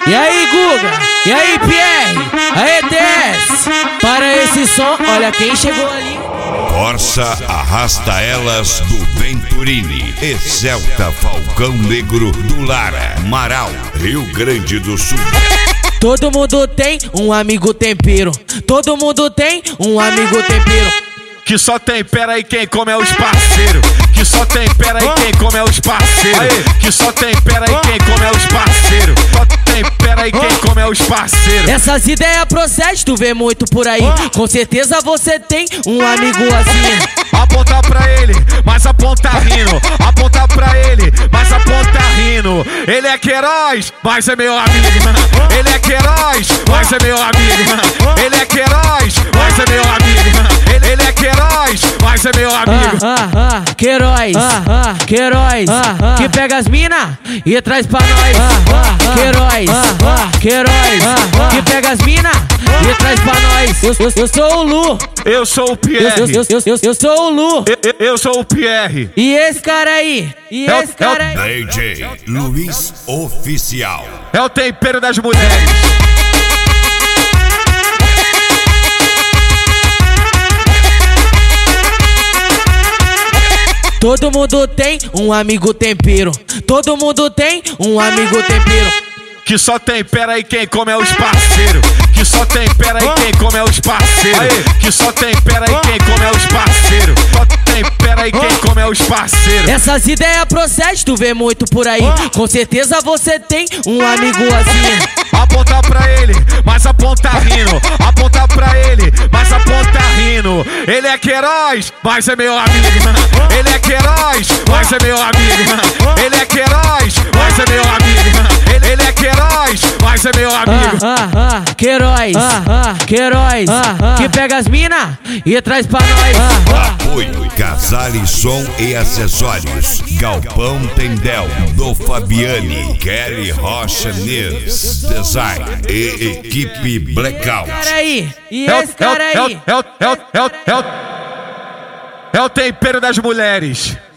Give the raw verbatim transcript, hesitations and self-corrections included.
E aí, Guga? E aí, Pierre? Aê, desce! Para esse som, olha quem chegou ali. Corsa Arrasta Elas do Venturini, Excelta Falcão Negro do Lara, Marau, Rio Grande do Sul. Todo mundo tem um amigo tempero. Todo mundo tem um amigo tempero. Que só tempera aí quem come é os parceiros. Que só tempera aí quem come é os parceiros. Que só tempera aí quem come é os parceiros. Só tempera aí quem come é os parceiros. Essas ideias procede, tu vê muito por aí. Com certeza você tem um amigo assim. Apontar pra ele, mas aponta rindo. Apontar pra ele, mas aponta rindo. Ele é Queiroz, mas é meu amigo. Ele é Queiroz, mas é meu amigo. Ele é Queiroz, mas é meu amigo. Ele é Queiroz, mas é meu amigo. Ah, ah, ah, Queiroz, ah, ah, Queiroz, ah, ah, que pega as mina e traz pra nós. Ah, ah, Queiroz, ah, ah, Queiroz, ah, ah, que pega as mina e traz pra nós. Eu, eu, eu sou o Lu. Eu sou o Pierre. Eu, eu, eu, eu, eu sou o Lu. Eu, eu, eu sou o Pierre. E esse cara aí? E É o- esse cara aí? D J Luiz Oficial. É o tempero das mulheres. Todo mundo tem um amigo tempero. Todo mundo tem um amigo tempero. Que só tempera aí quem come é os parceiros. Que só tempera aí quem come é os parceiros. Que só tempera aí quem come é os parceiros. Só tempera aí quem come é os parceiros. Essas ideias procede, tu vê muito por aí. Com certeza você tem um amigo assim. Apontar pra ele, mas aponta rindo. Apontar pra ele, mas aponta rindo. Ele é Queiroz, mas é meu amigo. Ele é Queiroz, mas é meu amigo. Ele é Queiroz, mas é meu amigo. Ele é Queiroz, mas é meu amigo. Ah, ah, ah, Queiroz, ah, ah, Queiroz, ah, ah, que pega as mina e traz pra nós. Ah, Apoio Casale Som e Acessórios, Galpão Tendel, do Fabiani, Kelly Rocha News, Design e equipe Blackout. cara aí? E É o- esse cara é o- aí? é o- é o- é o- é o- é o- é o tempero das mulheres.